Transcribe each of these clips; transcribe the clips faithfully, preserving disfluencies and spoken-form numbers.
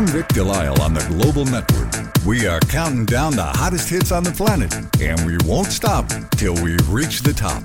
I'm Rick Delisle on the Global Network. We are counting down the hottest hits on the planet, and we won't stop till we reach the top.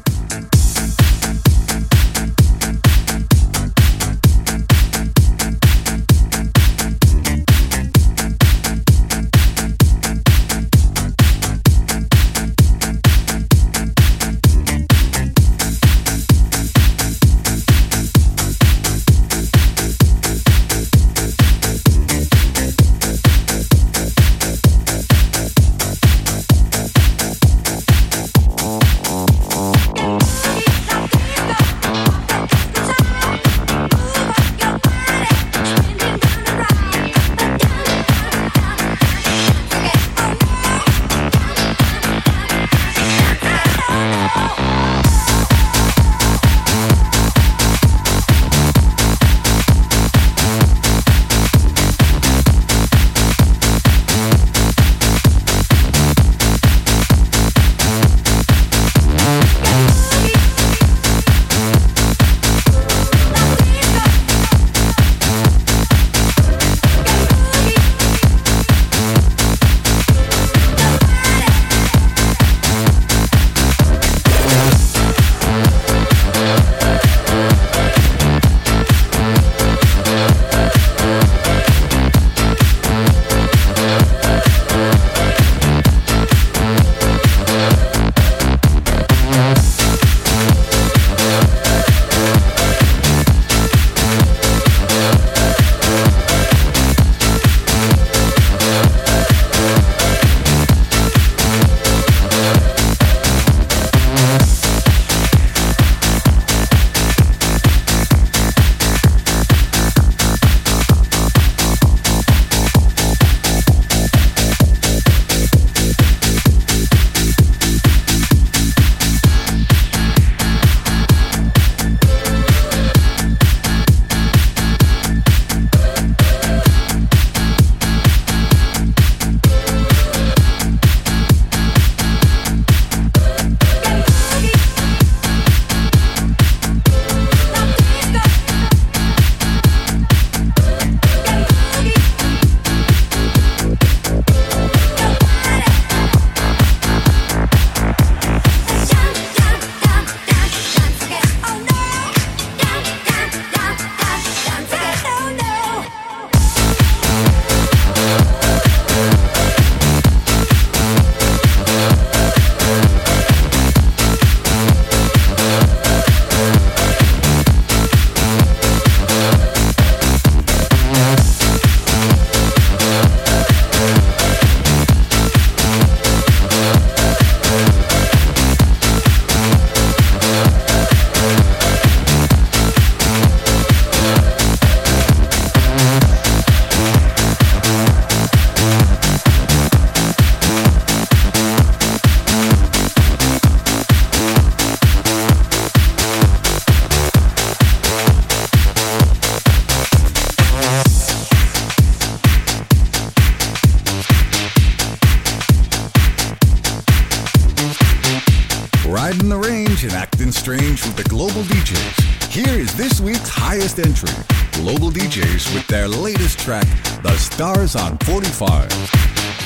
Riding the range and acting strange with the Global D Js. Here is this week's highest entry. Global D Js with their latest track, The Stars on forty-five.